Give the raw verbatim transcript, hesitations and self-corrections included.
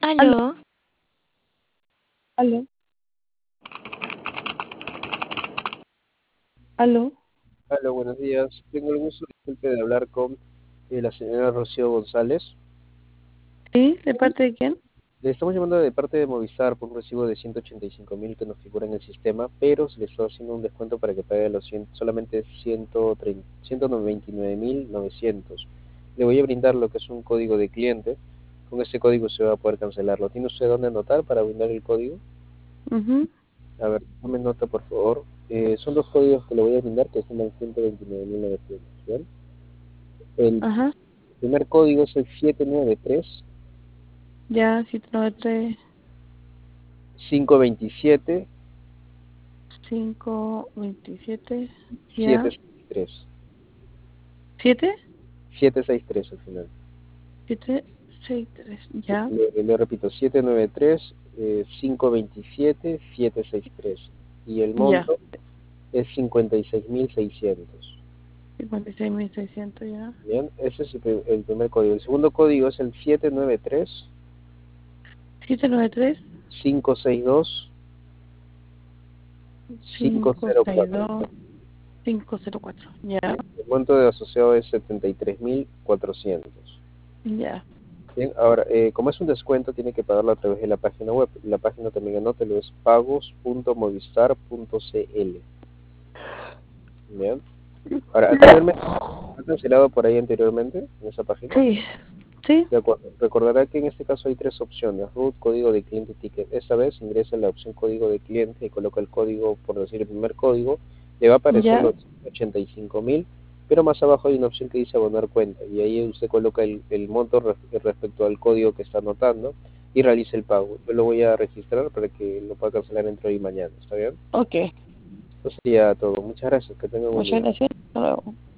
Aló, Aló, aló, aló. Hola, buenos días. Tengo el gusto, disculpe, de hablar con eh, la señora Rocío González. ¿Sí? ¿De parte de quién? Le estamos llamando de parte de Movistar por un recibo de ciento ochenta y cinco mil que nos figura en el sistema, pero se le está haciendo un descuento para que pague los cien, solamente ciento treinta, ciento veintinueve mil novecientos. Le voy a brindar lo que es un código de cliente. Con ese código se va a poder cancelarlo. ¿Tiene usted dónde anotar para brindar el código? Mhm. A ver, tome nota, por favor. Eh, son dos códigos que le voy a brindar que suman ciento veintinueve mil novecientos. ¿Bien? El Ajá. primer código es el siete nueve tres Ya, siete nueve tres cinco veintisiete cinco veintisiete. Ya. siete seis tres. ¿siete? siete seis tres al final. siete seis tres. Ya. Le, le repito, siete nueve tres eh, cinco veintisiete siete seis tres. Y el Ya. monto es cincuenta y seis mil seiscientos. cincuenta y seis mil seiscientos. Ya. Bien, ese es el, pri- el primer código. El segundo código es el siete nueve tres siete nueve tres cinco seis dos cinco cinco cero seis cuatro. dos cinco cero cuatro. Ya. Bien, el monto de asociado es setenta y tres mil cuatrocientos. Ya. Bien, ahora, eh, como es un descuento, tiene que pagarlo a través de la página web. La página también anótelo, es pagos punto movistar punto cl. Bien. Ahora, anteriormente, ¿ha cancelado por ahí anteriormente en esa página? Sí. Sí. De acuerdo. Recordará que en este caso hay tres opciones: root, código de cliente y ticket. Esta vez ingresa en la opción código de cliente y coloca el código, por decir el primer código, le va a aparecer Ya. los ochenta y cinco mil, pero más abajo hay una opción que dice abonar cuenta, y ahí usted coloca el, el monto re- respecto al código que está anotando y realiza el pago. Yo lo voy a registrar para que lo pueda cancelar entre hoy y mañana. ¿Está bien? Ok. Eso sería todo. Muchas gracias. Que tenga un buen Muchas día. gracias. Hasta luego.